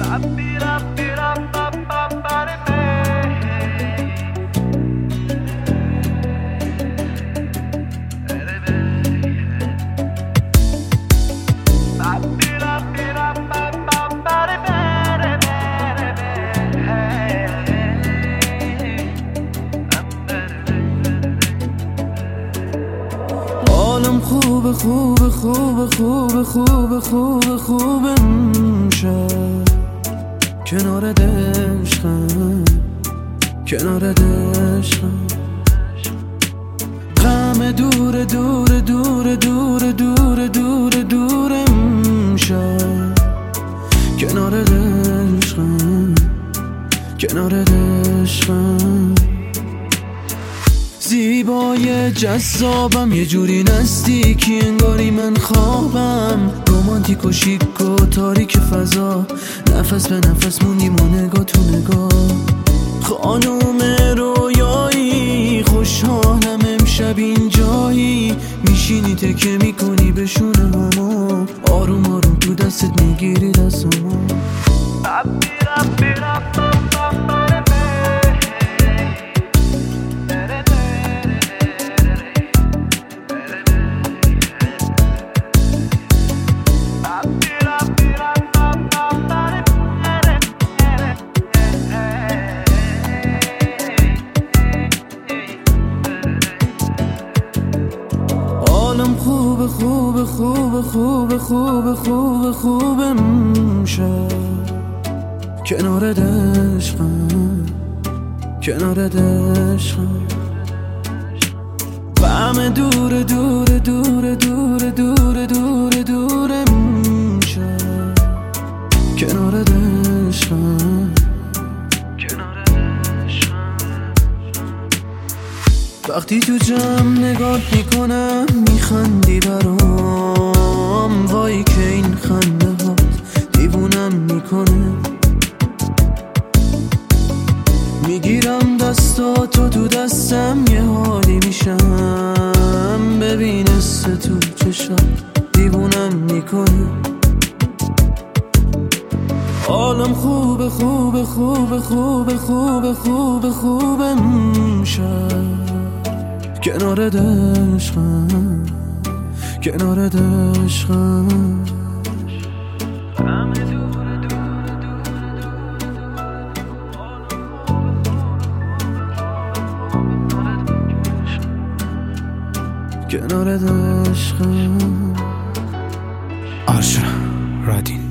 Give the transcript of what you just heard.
حالم خوبه خوبه خوبه خوبه خوبه خوبه خوبه شب کنار عشقم کنار عشقم غم دور دور دور دور دور دور دورم شب کنار عشقم کنار عشقم زیبای جذابم یه جوری نزدیکی انگاری من خوابم رومانتیک و شیک و تاریک فضا نفس به نفس موندیم و نگاه تو نگاه خانوم رویایی خوشحالم امشب اینجایی میشینی تکه میکنی به شونه همو آروم آروم تو دستت میگیری دستمو حالم خوبه خوبه خوبه خوبه خوبه خوبه خوبه شب کنار عشقم کنار عشقم غم دور دور دور دور دور دور دورم شب کنار عشقم کنار عشقم وقتی تو جمع نگاه میکنم میخندی برام وای که این خنده ها دیوونم میکنه میگیرم دستاتو تو دستم یه حالی میشم ببین تو چشم دیوونم میکنه حالم خوبه خوبه خوبه خوبه خوبه خوبه خوبه شب کنار عشقم کنار عشقم کنار عشقم آشرا رادین